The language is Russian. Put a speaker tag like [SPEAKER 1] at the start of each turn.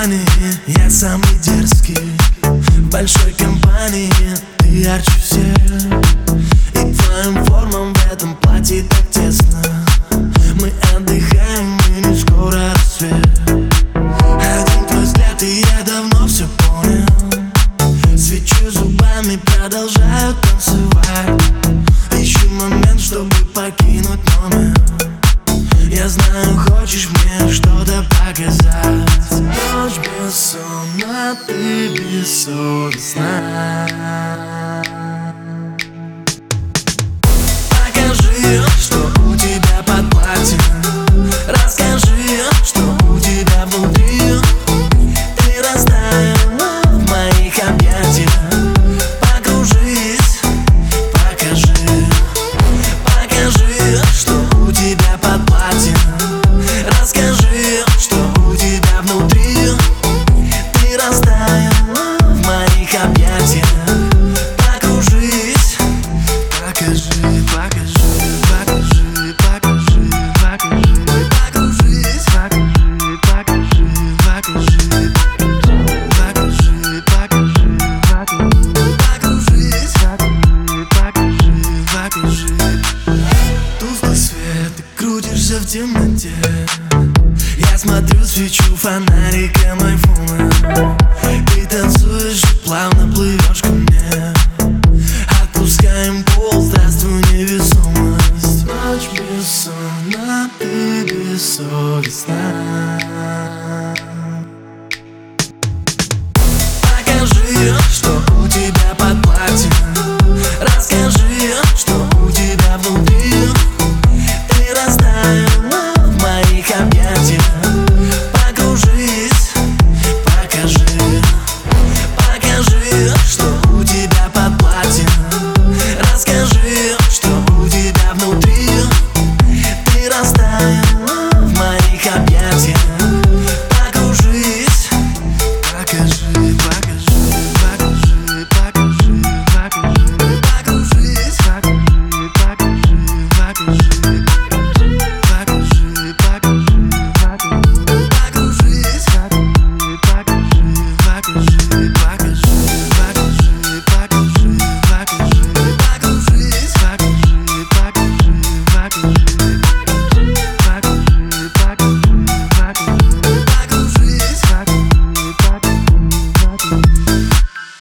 [SPEAKER 1] компании я самый дерзкий. В большой компании ты ярче всех. И твоим формам в этом платье так тесно. Мы отдыхаем, и не скоро рассвет. Один твой взгляд, и я давно все понял. Свечу зубами, продолжаю танцевать. Ищу момент, чтобы покинуть номер. Я знаю, хочешь мне что-то показать. Ночь бессонна, ты бессовестна. Покажи, что у тебя под платьем. Расскажи, что у тебя внутри. Ты растаяла в моих объятиях. Покружись, покажи. Покажи, что у тебя под платьем. Расскажи, что у тебя внутри. Ты растаяла в моих объятиях. Покружись, покажи, покажи, покажи, покажи, покажи. Покружись, покажи, покажи, покажи. Покажи, покажи, покажи. Покружись, покажи, покажи, покажи. Тусклый свет, ты крутишься в темноте. Я смотрю, свечу фонариком айфона. Ты танцуешь и плавно плывешь ко мне. Отпускаем пол, здравствуй, невесомость. Ночь бессонна, ты бессовестна. Покажи, что у тебя под платьем. Расскажи, что у тебя внутри. Ты растаяла в моих объятиях. Покружись, покажи. Покажи, что у тебя под платьем. Расскажи, что у тебя внутри. Ты растаяла в моих объятиях. Покружись, покажи, покажи, покажи, покажи, покажи. Покружись, покажи, покажи, покажи. Покажи, покажи, покажи. Покружись, покажи, покажи, покажи. Покажи, покажи, покажи, покажи. Покружись, покажи, покажи, покажи. Покажи, покажи, покажи. Покружись, покажи, покажи, покажи.